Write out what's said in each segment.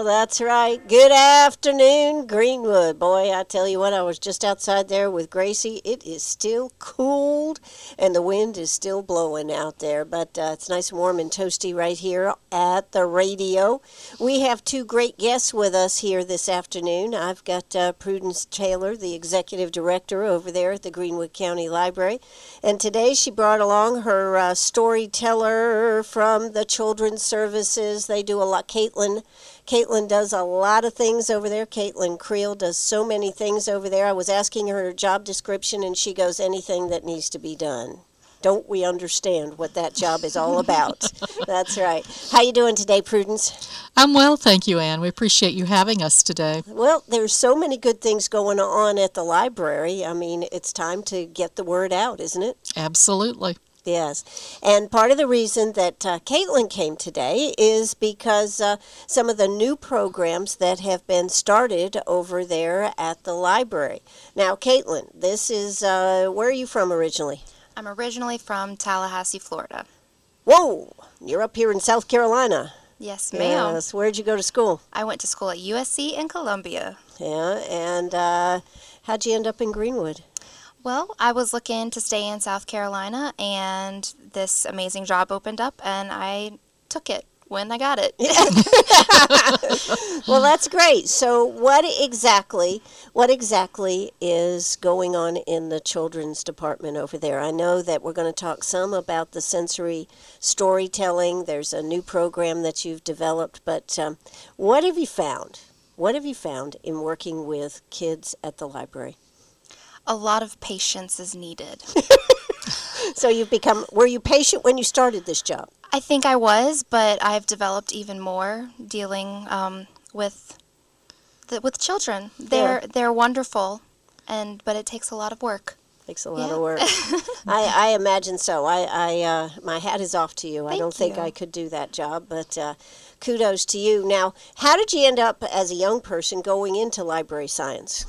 that's right. Good afternoon, Greenwood. Boy, I tell you what, I was just outside there with Gracie. It is still cold, and the wind is still blowing out there, but it's nice and warm and toasty right here at the radio. We have two great guests with us here this afternoon. I've got Prudence Taylor, the executive director over there at the Greenwood County Library, and today she brought along her storyteller from the Children's Services. They do a lot. Caitlin does a lot of things over there. Caitlin Creel does so many things over there. I was asking her job description, and she goes, anything that needs to be done. Don't we understand what that job is all about? That's right. How you doing today, Prudence? I'm well, thank you, Anne. We appreciate you having us today. Well, there's so many good things going on at the library. I mean, it's time to get the word out, isn't it? Absolutely. Yes, and part of the reason that Caitlin came today is because some of the new programs that have been started over there at the library. Now, Caitlin, this is, where are you from originally? I'm originally from Tallahassee, Florida. Whoa, you're up here in South Carolina. Yes, ma'am. Yes, where'd you go to school? I went to school at USC in Columbia. Yeah, and how'd you end up in Greenwood? Well, I was looking to stay in South Carolina, and this amazing job opened up, and I took it when I got it. Well, that's great. So what exactly is going on in the children's department over there? I know that we're going to talk some about the sensory storytelling. There's a new program that you've developed, but what have you found? What have you found in working with kids at the library? A lot of patience is needed. So were you patient when you started this job? I think I was, but I've developed even more dealing with children. They're wonderful, but it takes a lot of work. Takes a lot of work. I imagine so. My hat is off to you. I don't think I could do that job, but kudos to you. Now, how did you end up as a young person going into library science?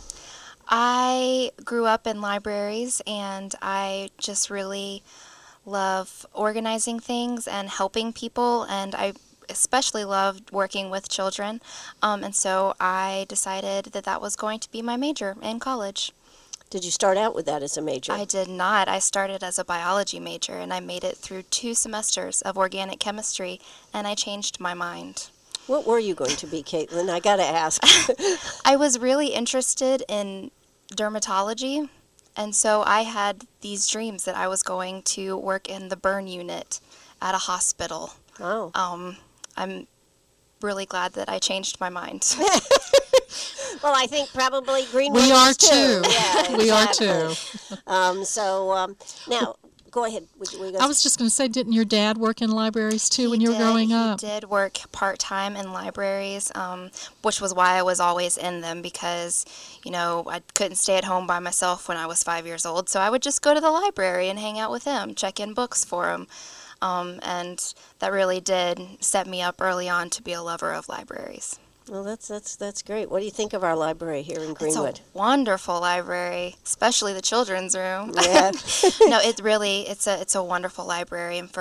I grew up in libraries, and I just really love organizing things and helping people, and I especially loved working with children, and so I decided that was going to be my major in college. Did you start out with that as a major? I did not. I started as a biology major, and I made it through 2 semesters of organic chemistry, and I changed my mind. What were you going to be, Caitlin? I got to ask. I was really interested in dermatology, and so I had these dreams that I was going to work in the burn unit at a hospital. Oh. I'm really glad that I changed my mind. Well, I think probably Greenwood We are too. too. Yeah, We are exactly. too. Now, go ahead. I was just going to say, didn't your dad work in libraries too when you were growing up? He did work part-time in libraries, which was why I was always in them, because, I couldn't stay at home by myself when I was 5 years old, so I would just go to the library and hang out with him, check in books for him, and that really did set me up early on to be a lover of libraries. Well, that's great. What do you think of our library here in Greenwood? It's a wonderful library, especially the children's room. Yeah. No, it's a wonderful library, and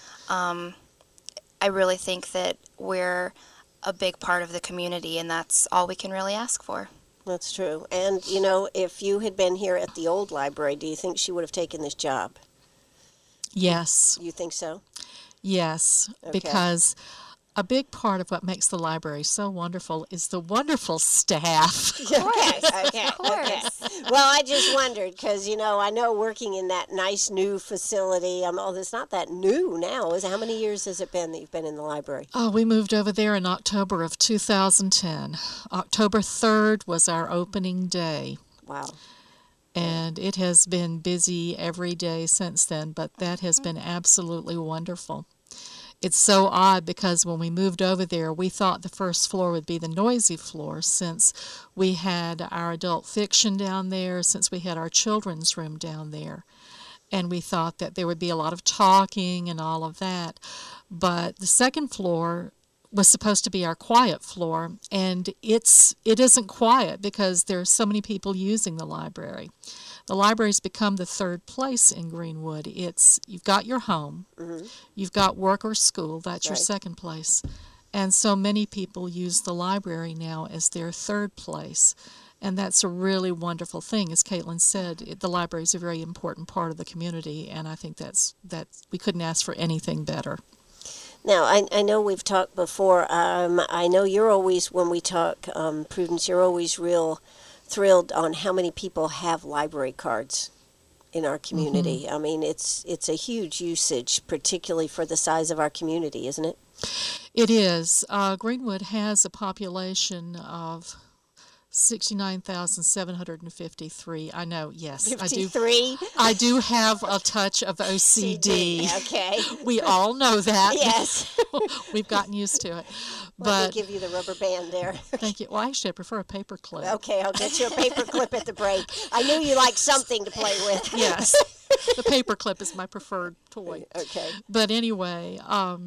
I really think that we're a big part of the community, and that's all we can really ask for. That's true. And, if you had been here at the old library, do you think she would have taken this job? Yes. You think so? Yes, Okay. because a big part of what makes the library so wonderful is the wonderful staff. Okay. Of course. Well, I just wondered because, I know working in that nice new facility, it's not that new now. How many years has it been that you've been in the library? Oh, we moved over there in October of 2010. October 3rd was our opening day. Wow. And it has been busy every day since then, but that has been absolutely wonderful. It's so odd because when we moved over there, we thought the first floor would be the noisy floor since we had our adult fiction down there, since we had our children's room down there. And we thought that there would be a lot of talking and all of that. But the second floor was supposed to be our quiet floor, and it isn't quiet because there are so many people using the library. The library's become the third place in Greenwood. You've got your home, you've got work or school, that's your second place, And so many people use the library now as their third place. And that's a really wonderful thing. As Caitlin said, the library is a very important part of the community, and I think that we couldn't ask for anything better. Now, I know we've talked before. I know you're always, when we talk, Prudence, you're always real thrilled on how many people have library cards in our community. Mm-hmm. I mean, it's a huge usage, particularly for the size of our community, isn't it? It is. Greenwood has a population of 69,753. I know, yes. 53? I do have a touch of OCD. Okay. We all know that. Yes. We've gotten used to it. Let me give you the rubber band there. Thank you. Well, actually, I prefer a paper clip. Okay, I'll get you a paper clip at the break. I knew you liked something to play with. Yes. The paper clip is my preferred toy. Okay. But anyway,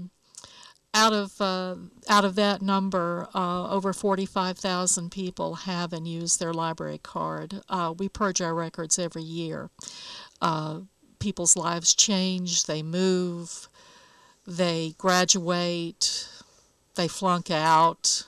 out of that number, over 45,000 people have and use their library card. We purge our records every year. People's lives change, they move, they graduate, they flunk out,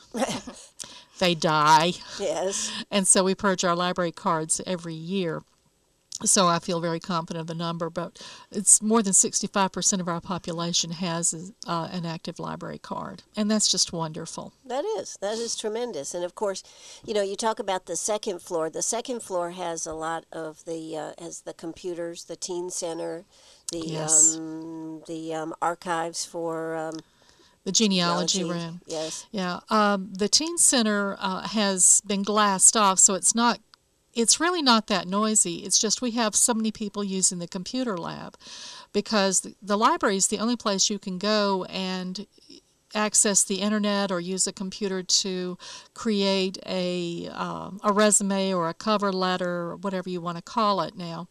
they die. Yes. And so we purge our library cards every year. So I feel very confident of the number, but it's more than 65% of our population has an active library card, and that's just wonderful. That is tremendous. And of course, you talk about the second floor. The second floor has a lot of has the computers, the teen center, Yes. the archives for The genealogy room. Yes. Yeah. The teen center has been glassed off, so it's really not that noisy. It's just we have so many people using the computer lab because the library is the only place you can go and access the internet or use a computer to create a resume or a cover letter or whatever you want to call it now.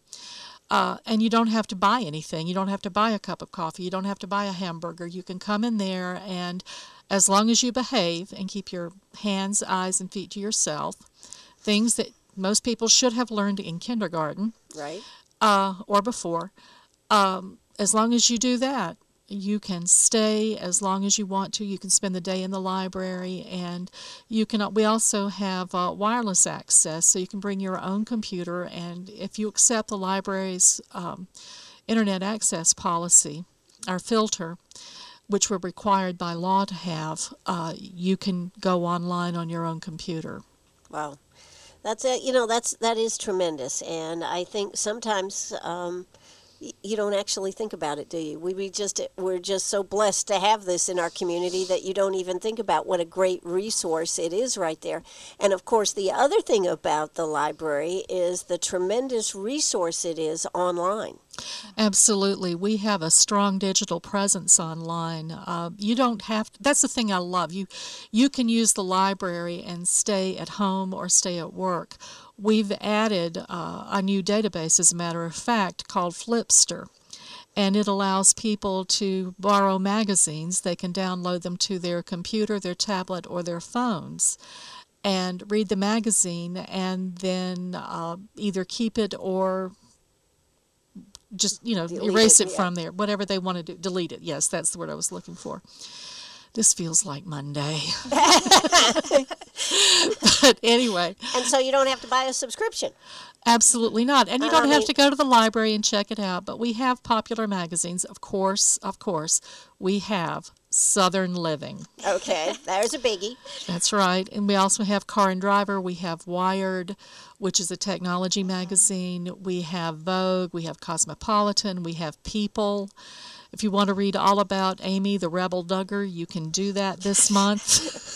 And you don't have to buy anything. You don't have to buy a cup of coffee. You don't have to buy a hamburger. You can come in there, and as long as you behave and keep your hands, eyes, and feet to yourself, things that most people should have learned in kindergarten, right, or before. As long as you do that, you can stay as long as you want to. You can spend the day in the library, and you can. We also have wireless access, so you can bring your own computer. And if you accept the library's internet access policy, our filter, which we're required by law to have, you can go online on your own computer. Wow. That's it. That is tremendous, and I think sometimes you don't actually think about it, do you? We're just so blessed to have this in our community that you don't even think about what a great resource it is right there. And of course, the other thing about the library is the tremendous resource it is online. Absolutely. We have a strong digital presence online. You don't have to, that's the thing I love. You can use the library and stay at home or stay at work. We've added a new database, as a matter of fact, called Flipster. And it allows people to borrow magazines. They can download them to their computer, their tablet, or their phones and read the magazine and then either keep it or just, erase it from there, whatever they want to do. Delete it. Yes, that's the word I was looking for. This feels like Monday. But anyway. And so you don't have to buy a subscription. Absolutely not. And you don't have to go to the library and check it out. But we have popular magazines. Of course, we have Southern Living. Okay, there's a biggie. That's right. And we also have Car and Driver. We have Wired, which is a technology magazine. We have Vogue. We have Cosmopolitan. We have People. If you want to read all about Amy the Rebel Duggar, you can do that this month.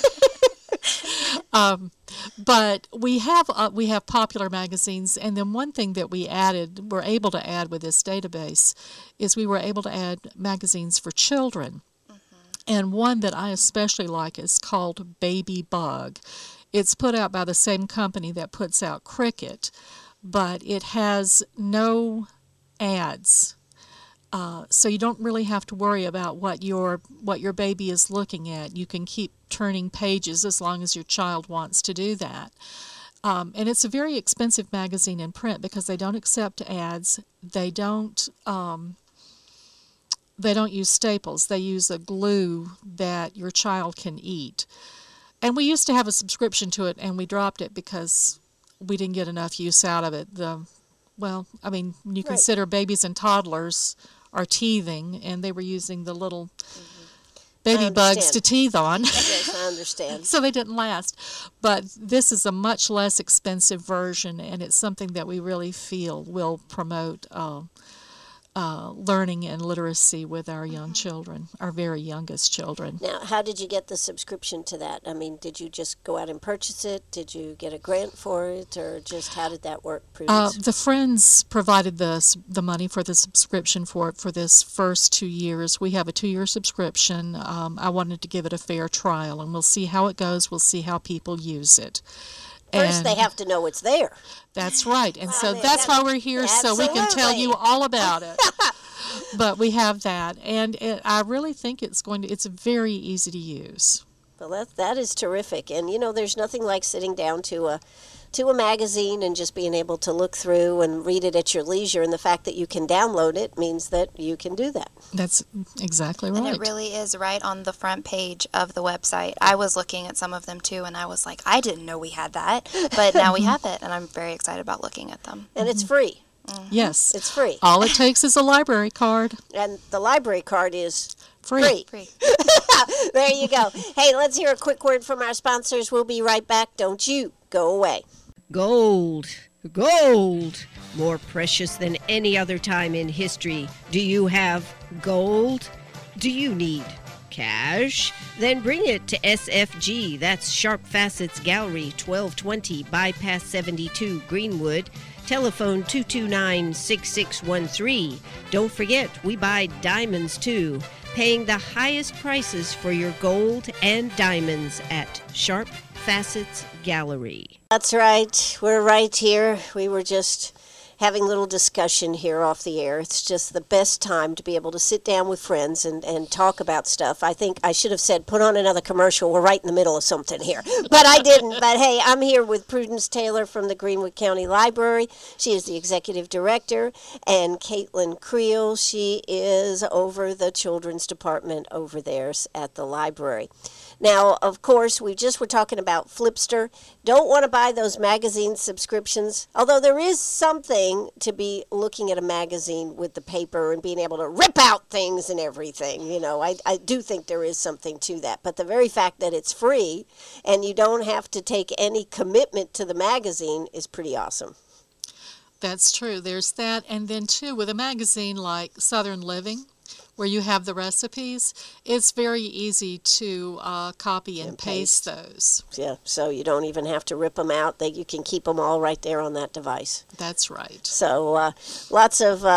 But we have popular magazines, and then one thing that we're able to add with this database is we were able to add magazines for children. And one that I especially like is called Baby Bug. It's put out by the same company that puts out Cricket, but it has no ads. So you don't really have to worry about what your baby is looking at. You can keep turning pages as long as your child wants to do that. And it's a very expensive magazine in print because they don't accept ads. They don't they don't use staples. They use a glue that your child can eat. And we used to have a subscription to it, and we dropped it because we didn't get enough use out of it. Well, I mean, when you Right. consider babies and toddlers are teething, and they were using the little baby bugs to understand. teeth on. Yes, I understand. So they didn't last. But this is a much less expensive version, and it's something that we really feel will promote learning and literacy with our young children, our very youngest children. Now, how did you get the subscription to that? I mean, did you just go out and purchase it? Did you get a grant for it, or just how did that work, Prudence? The Friends provided the money for the subscription for it for this first 2 years. We have a 2-year subscription. I wanted to give it a fair trial, and we'll see how it goes. We'll see how people use it. First, they And have to know it's there. That's right. And so mean, that's why we're here, so we can tell absolutely. you all about it. But we have that, and I really think it's very easy to use. Well, that is terrific. And, you know, there's nothing like sitting down to a magazine and just being able to look through and read it at your leisure. And the fact that you can download it means that you can do that. That's exactly right. And it really is right on the front page of the website. I was looking at some of them too, and I was like, I didn't know we had that, but now we have it, and I'm very excited about looking at them. And it's free. Yes. It's free. All it takes is a library card. And the library card is Free. free. Free. There you go. Hey, let's hear a quick word from our sponsors. We'll be right back. Don't you go away. Gold. Gold. More precious than any other time in history. Do you have gold? Do you need cash? Then bring it to SFG. That's Sharp Facets Gallery, 1220 Bypass 72, Greenwood. Telephone 229-6613. Don't forget, we buy diamonds too. Paying the highest prices for your gold and diamonds at Sharp Facets Gallery. That's right. We're right here. We were just having a little discussion here off the air. It's just the best time to be able to sit down with friends and talk about stuff. I think I should have said, put on another commercial. We're right in the middle of something here. But I didn't. But hey, I'm here with Prudence Taylor from the Greenwood County Library. She is the executive director. And Caitlin Creel, she is over the children's department over there at the library. Now, of course, we just were talking about Flipster. Don't want to buy those magazine subscriptions, although there is something to be looking at a magazine with the paper and being able to rip out things and everything. You know, I do think there is something to that. But the very fact that it's free and you don't have to take any commitment to the magazine is pretty awesome. That's true. There's that. And then, too, with a magazine like Southern Living, where you have the recipes, it's very easy to copy and paste those. Yeah, so you don't even have to rip them out. You can keep them all right there on that device. That's right. So lots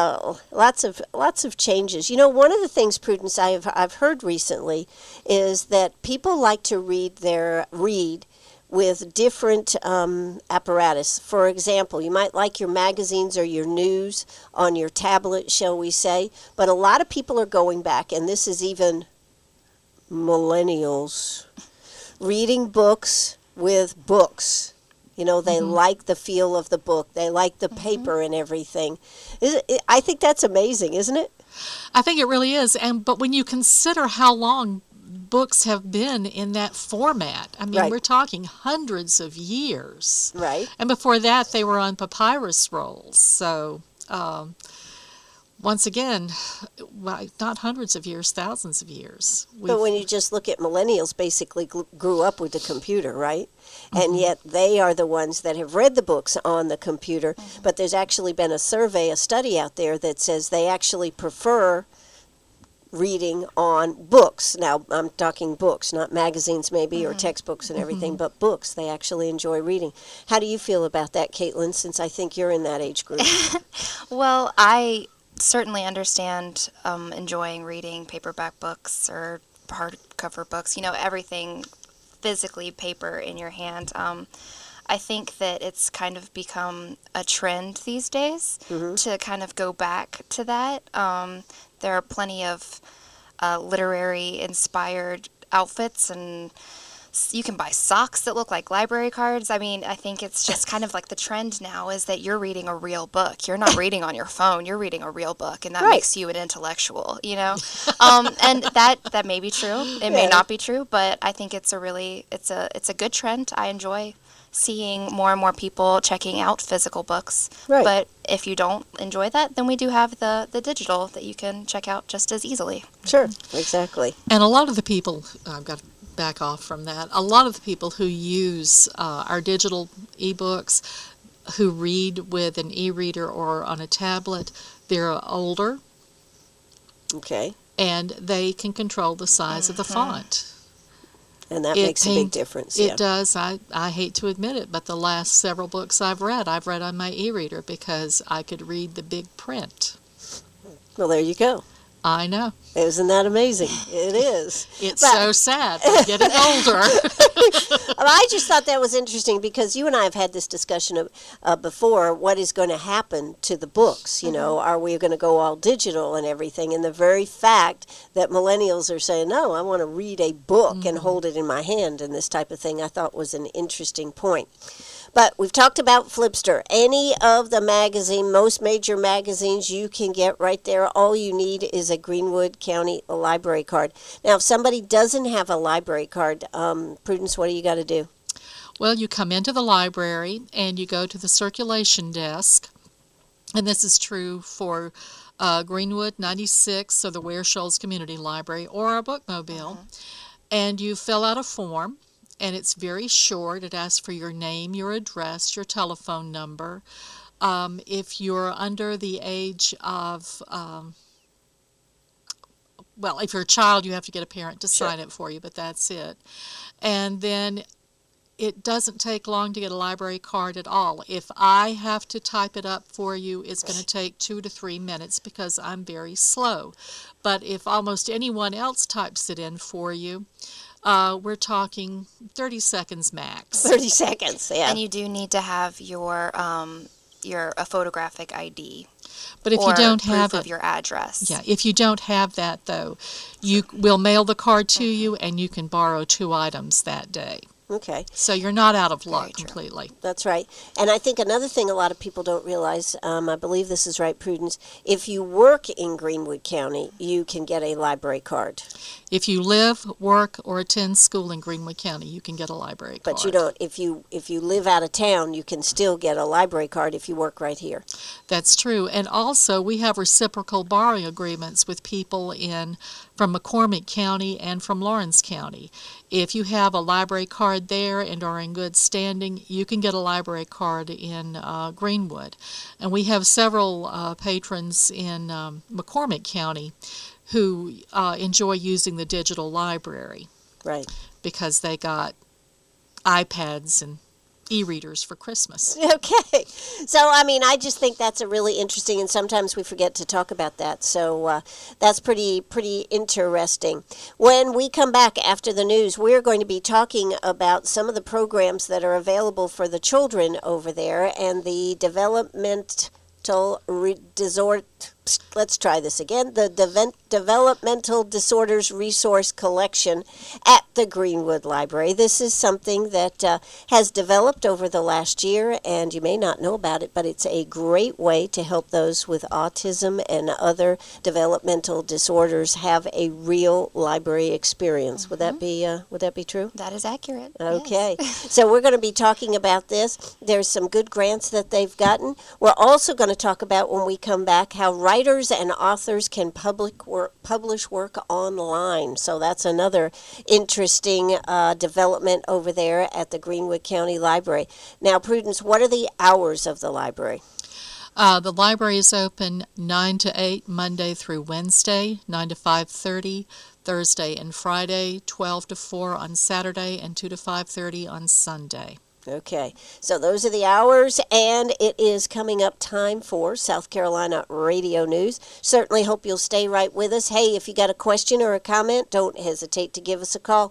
of changes. You know, one of the things, Prudence, I've heard recently is that people like to read with different apparatus. For example, you might like your magazines or your news on your tablet, shall we say, but a lot of people are going back, and this is even millennials, reading books with books. You know, they like the feel of the book. They like the paper and everything. I think that's amazing, isn't it? I think it really is. But when you consider how long books have been in that format, I mean, Right. we're talking hundreds of years. Right. And before that, they were on papyrus rolls. So, once again, well, not hundreds of years, thousands of years. But when you just look at millennials, basically grew up with the computer, right? And yet they are the ones that have read the books on the computer. But there's actually been a study out there that says they actually prefer reading on books. Now, I'm talking books, not magazines maybe or textbooks and everything, but books. They actually enjoy reading. How do you feel about that, Caitlin, since I think you're in that age group? Well, I certainly understand enjoying reading paperback books or hardcover books, you know, everything physically paper in your hand. I think that it's kind of become a trend these days to kind of go back to that. There are plenty of literary inspired outfits and You can buy socks that look like library cards. I mean, I think it's just kind of like the trend now is that you're reading a real book. You're not reading on your phone. You're reading a real book, and that Right. makes you an intellectual, you know? And that may be true. It may Yeah. not be true, but I think it's a good trend. I enjoy seeing more and more people checking out physical books. Right. But if you don't enjoy that, then we do have the digital that you can check out just as easily. Sure, exactly. And a lot of the people, I've got to back off from that, a lot of the people who use our digital ebooks, who read with an e-reader or on a tablet, they're older Okay. and they can control the size of the font. And that It makes a big difference. It Yeah. does. I hate to admit it, but the last several books I've read on my e-reader because I could read the big print. Well, there you go. I know. Isn't that amazing? It is. It's But- so sad. We're getting older. I just thought that was interesting because you and I have had this discussion of, before. What is going to happen to the books? You know, are we going to go all digital and everything? And the very fact that millennials are saying, "No, I want to read a book and hold it in my hand," and this type of thing, I thought was an interesting point. But we've talked about Flipster. Any of the most major magazines you can get right there. All you need is a Greenwood County library card. Now, if somebody doesn't have a library card, Prudence, what do you got to do? Well, you come into the library and you go to the circulation desk, and this is true for Greenwood 96, or the Ware Shoals Community Library, or our bookmobile, and you fill out a form, and it's very short. It asks for your name, your address, your telephone number. If you're under the age of, well, if you're a child, you have to get a parent to sign it for you, but that's it. And then it doesn't take long to get a library card at all. If I have to type it up for you, it's going to take 2 to 3 minutes because I'm very slow. But if almost anyone else types it in for you, we're talking 30 seconds max. 30 seconds, yeah. And you do need to have your a photographic ID. But if or you don't proof have of it, your address. yeah, if you don't have that though, we'll mail the card to you, and you can borrow 2 items that day. Okay, So you're not out of Very luck true. completely. that's right. And I think another thing a lot of people don't realize, I believe this is right, Prudence, if you work in Greenwood County, you can get a library card. If you live, work, or attend school in Greenwood County, you can get a library card. But you don't, if you live out of town, you can still get a library card if you work right here. That's true. And also, we have reciprocal borrowing agreements with people from McCormick County and from Lawrence County. If you have a library card there and are in good standing, you can get a library card in Greenwood. And we have several patrons in McCormick County who enjoy using the digital library Right. because they got iPads and e-readers for Christmas. Okay. So, I just think that's a really interesting, and sometimes we forget to talk about that. So that's pretty interesting. When we come back after the news, we're going to be talking about some of the programs that are available for the children over there and the let's try this again. The Developmental Disorders Resource Collection at the Greenwood Library. This is something that has developed over the last year, and you may not know about it, but it's a great way to help those with autism and other developmental disorders have a real library experience. Would that be true? That is accurate. Okay, Yes. so we're going to be talking about this. There's some good grants that they've gotten. We're also going to talk about, when we come back, how writers and authors can publish work online. So that's another interesting development over there at the Greenwood County Library. Now, Prudence, what are the hours of the library? The library is open 9 to 8 Monday through Wednesday, 9 to 5:30 Thursday and Friday, 12 to 4 on Saturday, and 2 to 5:30 on Sunday. Okay, so those are the hours, and it is coming up time for South Carolina Radio News. Certainly hope you'll stay right with us. Hey, if you got a question or a comment, don't hesitate to give us a call,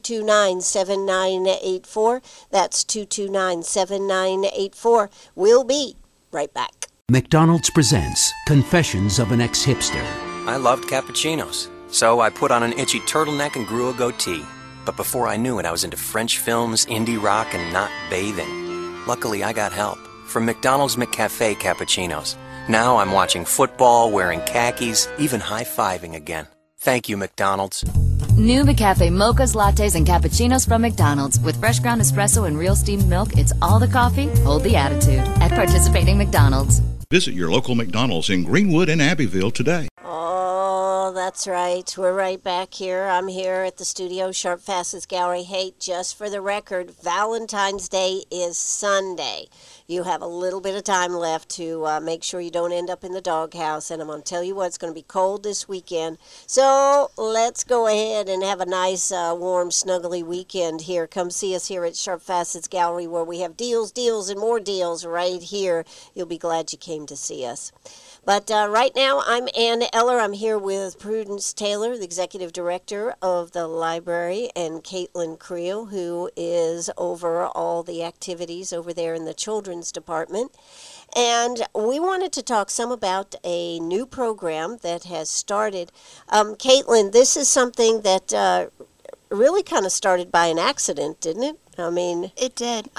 229-7984. That's 229-7984. We'll be right back. McDonald's presents Confessions of an Ex-Hipster. I loved cappuccinos, so I put on an itchy turtleneck and grew a goatee. But before I knew it, I was into French films, indie rock, and not bathing. Luckily, I got help from McDonald's McCafe cappuccinos. Now I'm watching football, wearing khakis, even high-fiving again. Thank you, McDonald's. New McCafe mochas, lattes, and cappuccinos from McDonald's. With fresh ground espresso and real steamed milk, it's all the coffee, hold the attitude. At participating McDonald's. Visit your local McDonald's in Greenwood and Abbeville today. Oh, that's right. We're right back here. I'm here at the studio, Sharp Facets Gallery. Hey, just for the record, Valentine's Day is Sunday. You have a little bit of time left to make sure you don't end up in the doghouse. And I'm going to tell you what, it's going to be cold this weekend. So let's go ahead and have a nice, warm, snuggly weekend here. Come see us here at Sharp Facets Gallery, where we have deals, and more deals right here. You'll be glad you came to see us. But right now, I'm Ann Eller. I'm here with Prudence Taylor, the Executive Director of the library, and Caitlin Creel, who is over all the activities over there in the Children's Department. And we wanted to talk some about a new program that has started. Caitlin, this is something that really kind of started by an accident, didn't it? I mean... It did.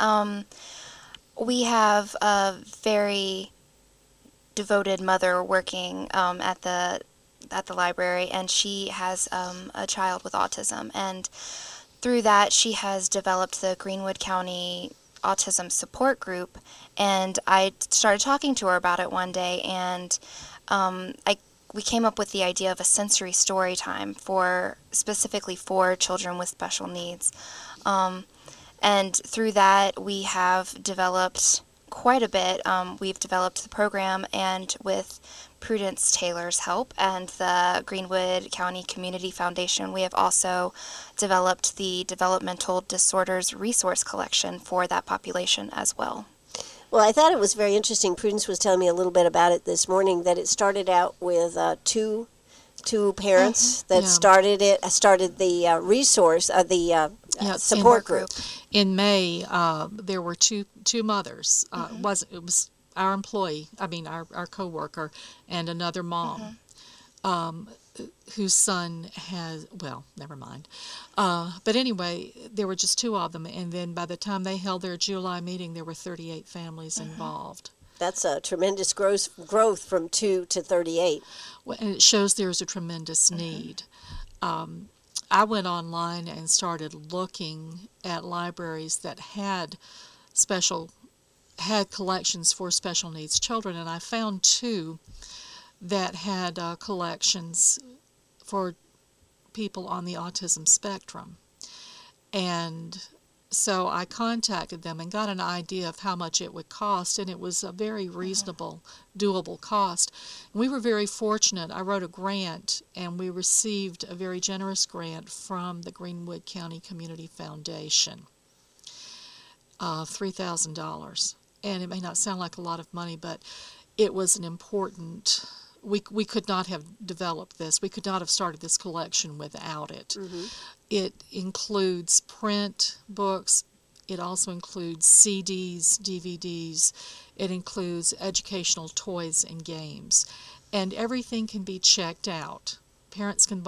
We have a very devoted mother working at the library, and she has a child with autism, and through that she has developed the Greenwood County Autism Support Group. And I started talking to her about it one day, and we came up with the idea of a sensory story time specifically for children with special needs, and through that we have developed quite a bit. We've developed the program, and with Prudence Taylor's help and the Greenwood County Community Foundation, we have also developed the Developmental Disorders Resource Collection for that population as well. Well, I thought it was very interesting. Prudence was telling me a little bit about it this morning, that it started out with two parents that started the resource, support group. In May, there were two mothers. It was our employee, our coworker, and another mom, whose son has, well, never mind. But anyway, there were just two of them, and then by the time they held their July meeting, there were 38 families involved. That's a tremendous growth from 2 to 38. Well, and it shows there's a tremendous need. I went online and started looking at libraries that had collections for special needs children, and I found two that had collections for people on the autism spectrum. And so I contacted them and got an idea of how much it would cost, and it was a very reasonable, doable cost. And we were very fortunate. I wrote a grant, and we received a very generous grant from the Greenwood County Community Foundation, $3,000. And it may not sound like a lot of money, but it was an important... We could not have developed this. We could not have started this collection without it. It includes print books. It also includes CDs, DVDs. It includes educational toys and games. And everything can be checked out. Parents can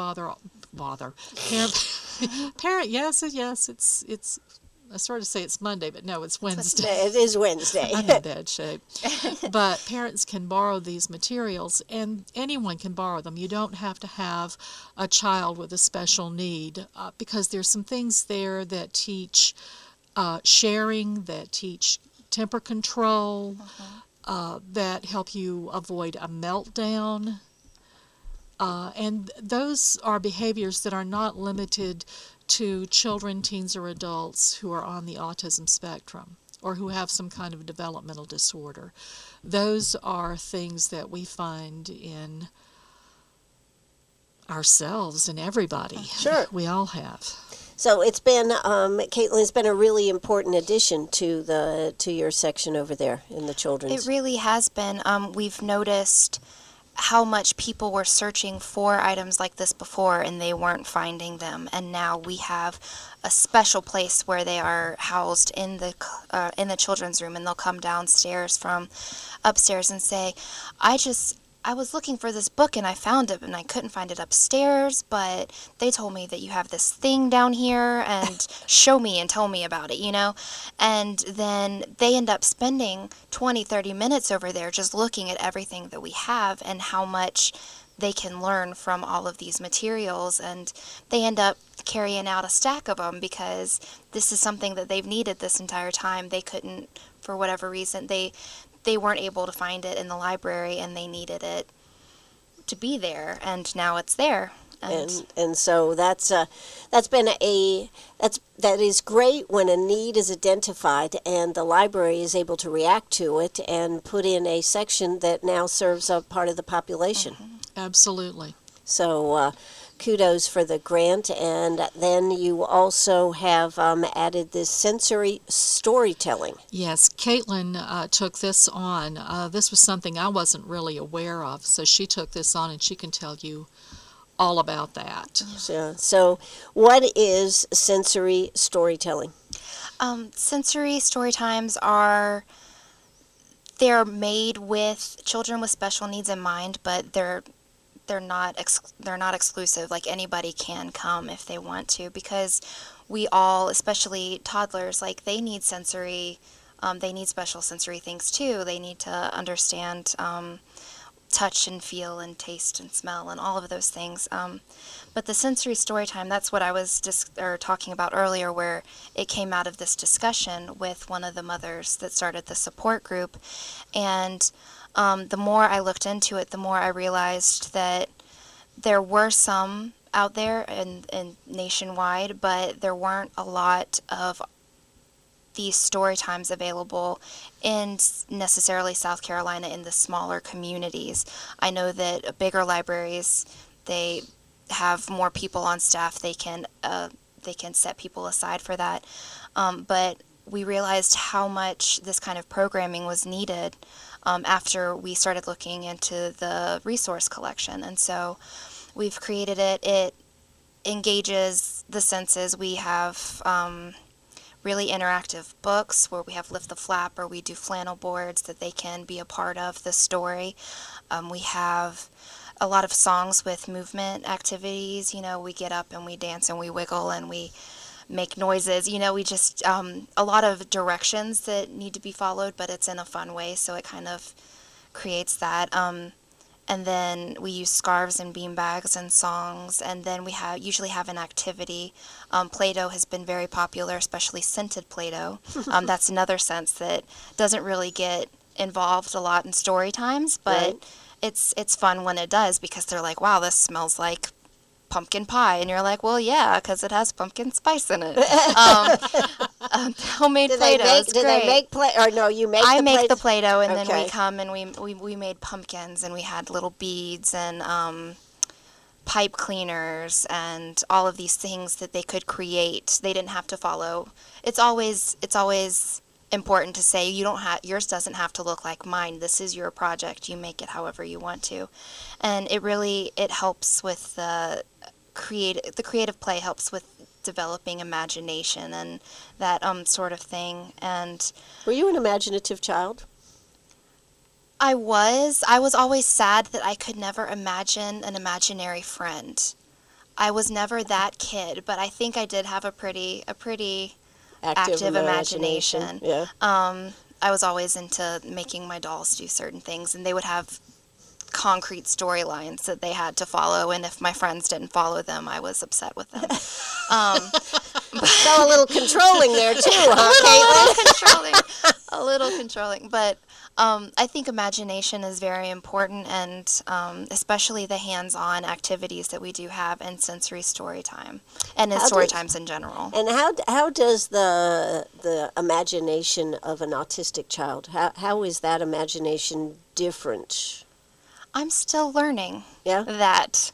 yes, it's I started to say it's Monday, but no, it's Wednesday. It is Wednesday. I'm in bad shape. But parents can borrow these materials, and anyone can borrow them. You don't have to have a child with a special need, because there's some things there that teach sharing, that teach temper control, that help you avoid a meltdown. And those are behaviors that are not limited to children, teens, or adults who are on the autism spectrum or who have some kind of developmental disorder. Those are things that we find in ourselves and everybody. Sure. We all have. So it's been, Caitlin, it's been a really important addition to your section over there in the children's. It really has been. We've noticed how much people were searching for items like this before and they weren't finding them, and now we have a special place where they are housed in the children's room, and they'll come downstairs from upstairs and say, I just I was looking for this book and I found it and I couldn't find it upstairs, but they told me that you have this thing down here and show me and tell me about it, And then they end up spending 20, 30 minutes over there just looking at everything that we have and how much they can learn from all of these materials. And they end up carrying out a stack of them because this is something that they've needed this entire time. They couldn't, for whatever reason, they weren't able to find it in the library and they needed it to be there, and now it's there. And so that is great when a need is identified and the library is able to react to it and put in a section that now serves a part of the population. Mm-hmm. Absolutely. So kudos for the grant. And then you also have added this sensory storytelling. Yes, Caitlin took this on. This was something I wasn't really aware of, so she took this on and she can tell you all about that. So what is sensory storytelling? Sensory story times they're made with children with special needs in mind, but they're not exclusive. Like anybody can come if they want to, because we all, especially toddlers, like they need they need special sensory things too. They need to understand touch and feel and taste and smell and all of those things. But the sensory story time, that's what I was talking about earlier, where it came out of this discussion with one of the mothers that started the support group. And the more I looked into it, the more I realized that there were some out there and nationwide, but there weren't a lot of these story times available in necessarily South Carolina in the smaller communities. I know that bigger libraries, they have more people on staff. They can set people aside for that. But we realized how much this kind of programming was needed after we started looking into the resource collection. And so we've created it. It engages the senses. We have really interactive books where we have Lift the Flap, or we do flannel boards that they can be a part of the story. We have a lot of songs with movement activities. We get up and we dance and we wiggle and we make noises. We just, a lot of directions that need to be followed, but it's in a fun way, so it kind of creates that. And then we use scarves and beanbags and songs, and then we usually have an activity. Play-Doh has been very popular, especially scented Play-Doh. That's another sense that doesn't really get involved a lot in story times, but Right. it's fun when it does, because they're like, wow, this smells like pumpkin pie, and you're like, well, yeah, because it has pumpkin spice in it. Homemade Play-Doh is Do great. they make play? Or no, you make. I make the Play-Doh, and then Okay. we come and we made pumpkins, and we had little beads and pipe cleaners and all of these things that they could create. They didn't have to follow. It's always important to say yours doesn't have to look like mine. This is your project. You make it however you want to, and it helps with the creative play helps with developing imagination and that sort of thing. And Were you an imaginative child? I was always sad that I could never imagine an imaginary friend. I was never that kid, but I think I did have a pretty active imagination. Yeah. I was always into making my dolls do certain things, and they would have concrete storylines that they had to follow, and if my friends didn't follow them, I was upset with them. So a little controlling there too, huh, A little controlling, but I think imagination is very important, and especially the hands-on activities that we do have in sensory story time, and in story times in general. And how does the imagination of an autistic child, how is that imagination different? I'm still learning Yeah? that.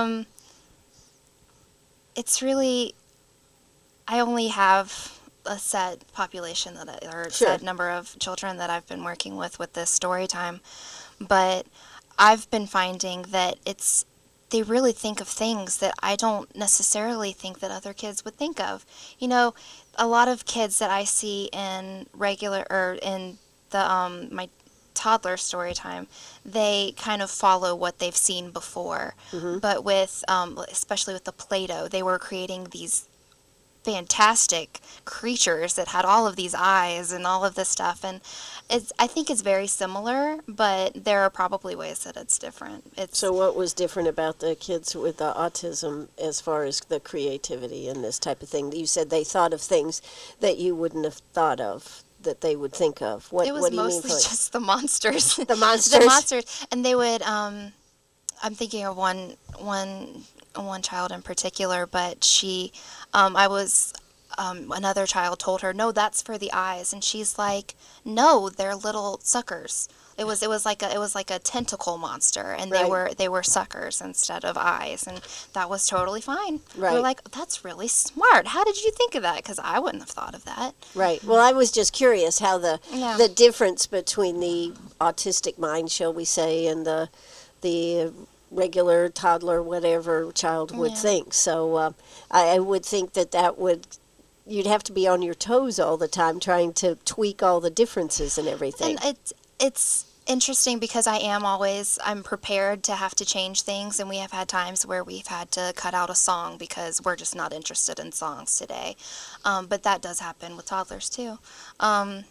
It's really, I only have a set population or a set number of children that I've been working with this story time, but I've been finding that they really think of things that I don't necessarily think that other kids would think of. A lot of kids that I see in regular or in the my toddler story time, they kind of follow what they've seen before. But with, especially with the Play-Doh, they were creating these fantastic creatures that had all of these eyes and all of this stuff, and I think it's very similar, but there are probably ways that it's different. So what was different about the kids with the autism as far as the creativity and this type of thing? You said they thought of things that you wouldn't have thought of, that they would think of. What it was what do you mostly mean? just the monsters. The monsters? The monsters. And they would, I'm thinking of one child in particular, but she, another child told her, no, that's for the eyes. And she's like, no, they're little suckers. It was like a tentacle monster, and they were suckers instead of eyes, and that was totally fine. Right. We're like, that's really smart. How did you think of that? Because I wouldn't have thought of that. Right. Well, I was just curious how the Yeah. difference between the autistic mind, shall we say, and the regular toddler, whatever child would think. So I would think that you'd have to be on your toes all the time trying to tweak all the differences and everything. And it's interesting because I'm prepared to have to change things, and we have had times where we've had to cut out a song because we're just not interested in songs today. But that does happen with toddlers too. And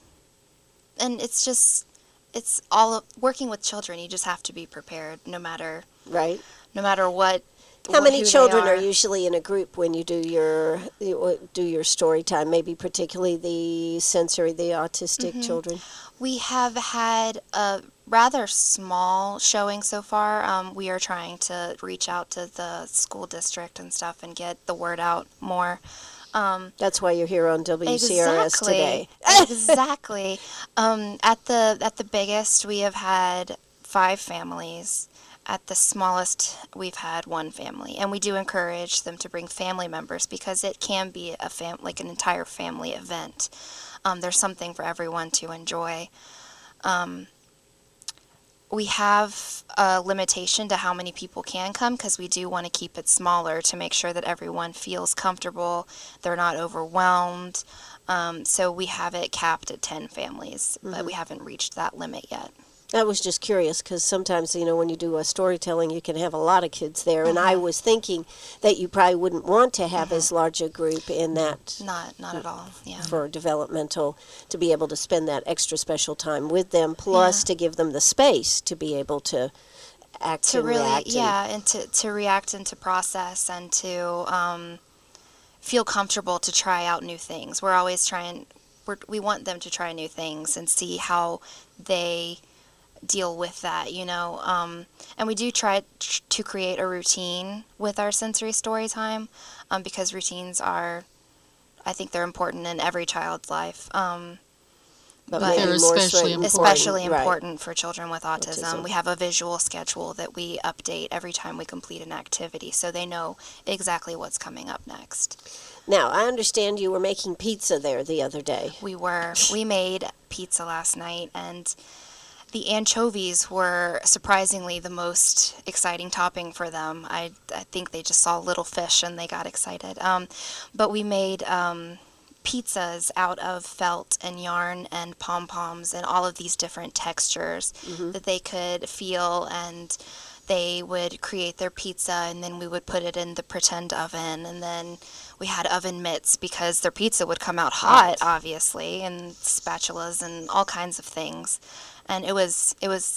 it's all working with children. You just have to be prepared no matter Right. what. How many who they children are are usually in a group when you do your story time? Maybe particularly the autistic children. We have had a rather small showing so far. We are trying to reach out to the school district and stuff and get the word out more. That's why you're here on WCRS today. Exactly. At the biggest, we have had 5 families. At the smallest, we've had 1 family, and we do encourage them to bring family members because it can be like an entire family event. There's something for everyone to enjoy. We have a limitation to how many people can come because we do want to keep it smaller to make sure that everyone feels comfortable, they're not overwhelmed. So we have it capped at 10 families, but we haven't reached that limit yet. I was just curious because sometimes, when you do a storytelling, you can have a lot of kids there. And I was thinking that you probably wouldn't want to have as large a group in that. Not at all, yeah. For developmental, to be able to spend that extra special time with them, plus to give them the space to be able to act and react. And to react and to process and to feel comfortable to try out new things. We're always we want them to try new things and see how they deal with that, and we do try to create a routine with our sensory story time, because routines I think they're important in every child's life, but they're especially important for children with autism. We have a visual schedule that we update every time we complete an activity, so they know exactly what's coming up next. Now, I understand you were making pizza there the other day. We made pizza last night, and the anchovies were surprisingly the most exciting topping for them. I think they just saw little fish and they got excited. But we made pizzas out of felt and yarn and pom-poms and all of these different textures that they could feel, and they would create their pizza, and then we would put it in the pretend oven, and then we had oven mitts because their pizza would come out hot, obviously, and spatulas and all kinds of things. And it was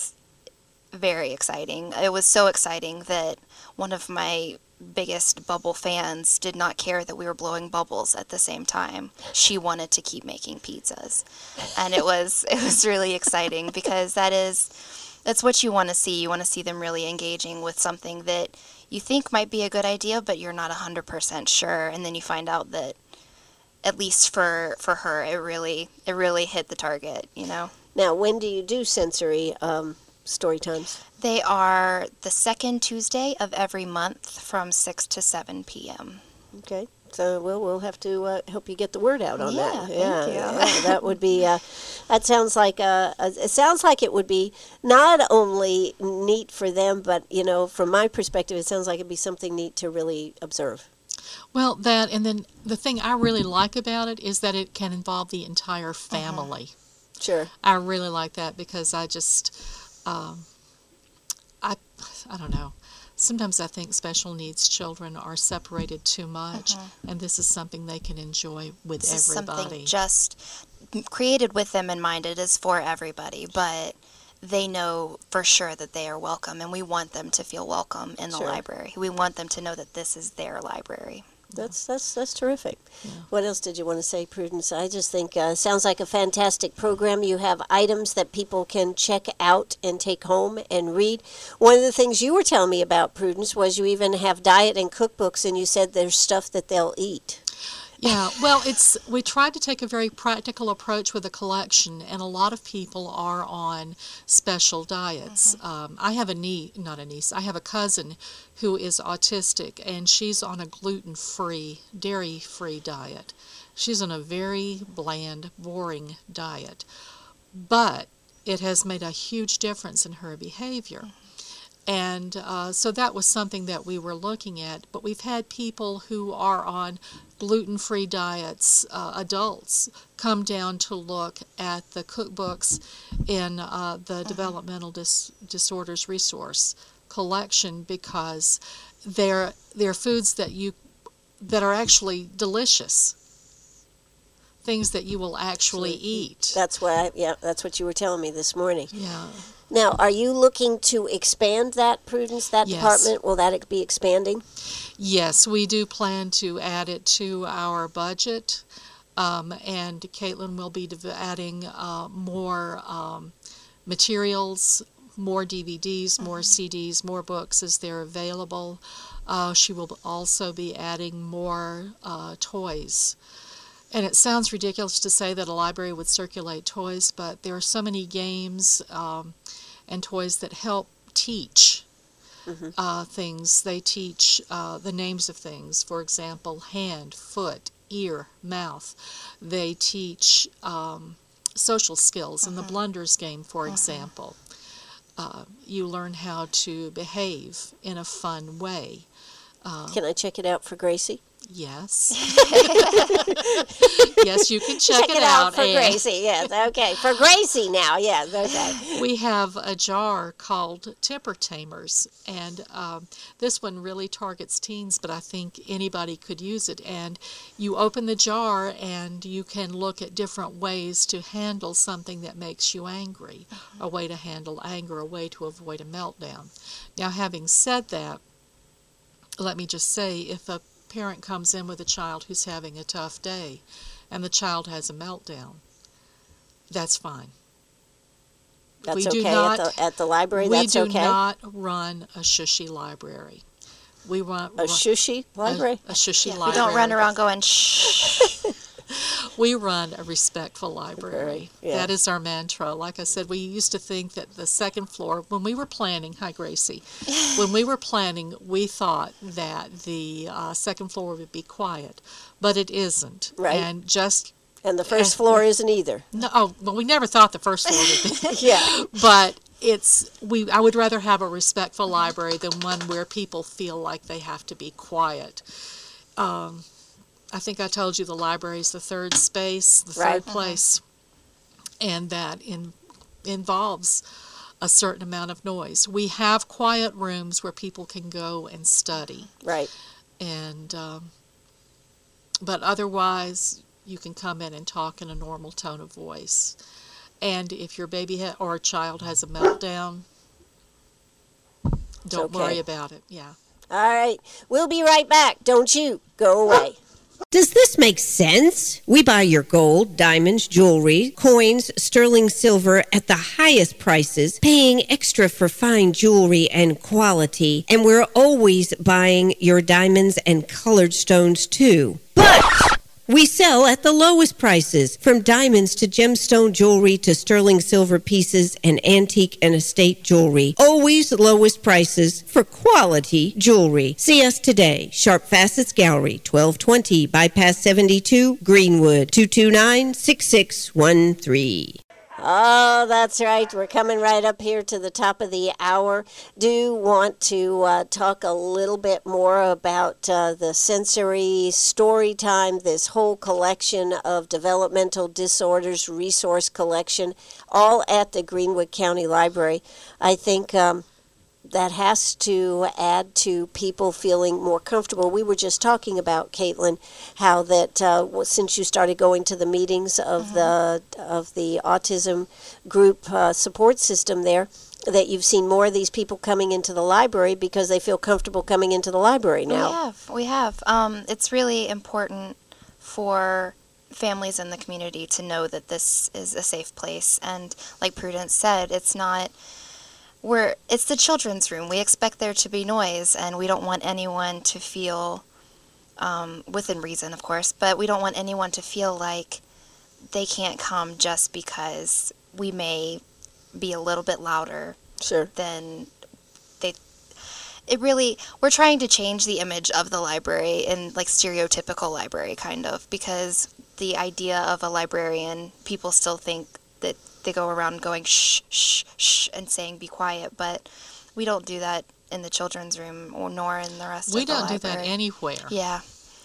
very exciting. It was so exciting that one of my biggest bubble fans did not care that we were blowing bubbles at the same time. She wanted to keep making pizzas. And it was really exciting because that's what you want to see. You want to see them really engaging with something that you think might be a good idea, but you're not 100% sure. And then you find out that, at least for her, it really hit the target, Now, when do you do sensory story times? They are the second Tuesday of every month from 6 to 7 p.m. Okay. So we'll have to help you get the word out on that. Thank you. Yeah, that would be. That sounds like it sounds like it would be not only neat for them, but from my perspective, it sounds like it'd be something neat to really observe. Well, and then the thing I really like about it is that it can involve the entire family. Sure. I really like that because I just, I don't know. Sometimes I think special needs children are separated too much, and this is something they can enjoy with This is everybody. something just created with them in mind. It is for everybody, but they know for sure that they are welcome, and we want them to feel welcome in the Sure. library. We want them to know that this is their library. That's terrific. What else did you want to say, Prudence? I just think sounds like a fantastic program. You have items that people can check out and take home and read. One of the things you were telling me about, Prudence, was you even have diet and cookbooks, and you said there's stuff that they'll eat. Yeah, well, we tried to take a very practical approach with the collection, and a lot of people are on special diets. I have I have a cousin who is autistic, and she's on a gluten-free, dairy-free diet. She's on a very bland, boring diet, but it has made a huge difference in her behavior. And so that was something that we were looking at, but we've had people who are on gluten-free diets, adults, come down to look at the cookbooks in the Developmental Disorders Resource Collection because they're foods that are actually delicious, things that you will actually eat. That's what you were telling me this morning. Yeah. Now, are you looking to expand that, Prudence, that Yes. department? Will that be expanding? Yes, we do plan to add it to our budget, and Caitlin will be adding more materials, more DVDs, more CDs, more books as they're available. She will also be adding more toys. And it sounds ridiculous to say that a library would circulate toys, but there are so many games and toys that help teach things. They teach the names of things, for example, hand, foot, ear, mouth. They teach social skills in the blunders game, for example. You learn how to behave in a fun way. Can I check it out for Gracie? Yes. Yes, you can check it out for Ann. Gracie. Yes, okay. For Gracie now, yes, okay. We have a jar called Tipper Tamers, and this one really targets teens, but I think anybody could use it. And you open the jar, and you can look at different ways to handle something that makes you angry, a way to handle anger, a way to avoid a meltdown. Now, having said that, let me just say, if a parent comes in with a child who's having a tough day and the child has a meltdown, that's fine. That's We okay do not, at the library? That's okay? We do not run a shushy library. We run A shushy library? A shushy We library. don't run around going shh. We run a respectful library. Yeah. That is our mantra. Like I said, we used to think that the second floor, when we were planning, hi Gracie, when we were planning, we thought that the second floor would be quiet, but it isn't. Right. And just And the first floor isn't either. no, well, we never thought the first floor would be. Yeah. But I would rather have a respectful library than one where people feel like they have to be quiet. I think I told you the library is the third space, the Right. third place, and that involves a certain amount of noise. We have quiet rooms where people can go and study, Right. and but otherwise you can come in and talk in a normal tone of voice. And if your baby or a child has a meltdown, don't worry okay. about it. Yeah. All right. We'll be right back. Don't you go away. Does this make sense? We buy your gold, diamonds, jewelry, coins, sterling silver at the highest prices, paying extra for fine jewelry and quality, and we're always buying your diamonds and colored stones too. But we sell at the lowest prices, from diamonds to gemstone jewelry to sterling silver pieces and antique and estate jewelry. Always lowest prices for quality jewelry. See us today. Sharp Facets Gallery, 1220 Bypass 72, Greenwood, 229-6613. Oh, that's right. We're coming right up here to the top of the hour. Do want to talk a little bit more about the sensory story time, this whole collection of developmental disorders resource collection, all at the Greenwood County Library. I think that has to add to people feeling more comfortable. We were just talking about, Caitlin, how that since you started going to the meetings of the autism group support system there, that you've seen more of these people coming into the library because they feel comfortable coming into the library now. We have. It's really important for families in the community to know that this is a safe place. And like Prudence said, it's the children's room. We expect there to be noise, and we don't want anyone to feel, within reason, of course, but we don't want anyone to feel like they can't come just because we may be a little bit louder than they. We're trying to change the image of the library in like stereotypical library kind of, because the idea of a librarian, people still think that they go around going shh, shh, shh, and saying be quiet, but we don't do that in the children's room nor in the rest of the library. We don't do that anywhere. Yeah.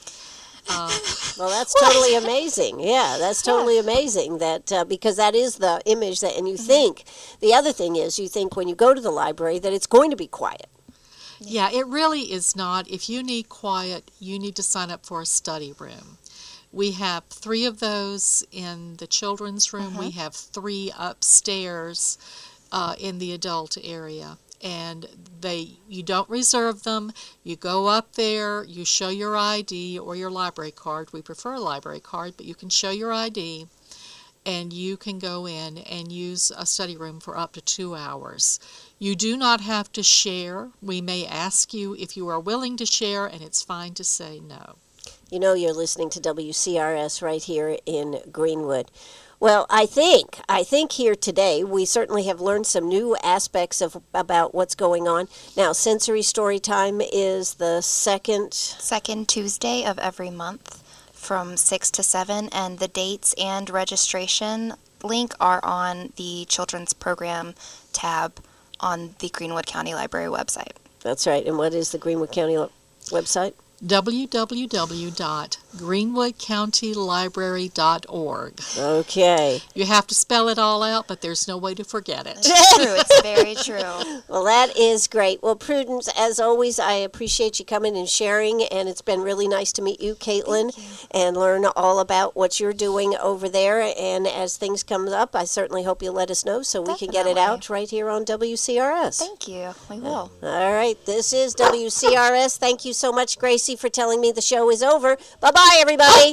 Well, that's totally amazing. Yeah, that's totally amazing that because that is the image that, and you think, the other thing is you think when you go to the library that it's going to be quiet. Yeah, it really is not. If you need quiet, you need to sign up for a study room. We have 3 of those in the children's room. We have 3 upstairs in the adult area. And you don't reserve them. You go up there, you show your ID or your library card. We prefer a library card, but you can show your ID, and you can go in and use a study room for up to 2 hours. You do not have to share. We may ask you if you are willing to share, and it's fine to say no. You know you're listening to WCRS right here in Greenwood. Well, I think here today we certainly have learned some new aspects about what's going on. Now, Sensory Story Time is the second Tuesday of every month from 6 to 7, and the dates and registration link are on the Children's Program tab on the Greenwood County Library website. That's right. And what is the Greenwood County website? www.greenwoodcountylibrary.org. Okay. You have to spell it all out, but there's no way to forget it. It's true. It's very true. Well, that is great. Well, Prudence, as always, I appreciate you coming and sharing, and it's been really nice to meet you, Caitlin, and learn all about what you're doing over there. And as things come up, I certainly hope you'll let us know so we can get it out right here on WCRS. Thank you. We will. All right. This is WCRS. Thank you so much, Gracie, for telling me the show is over. Bye-bye, everybody.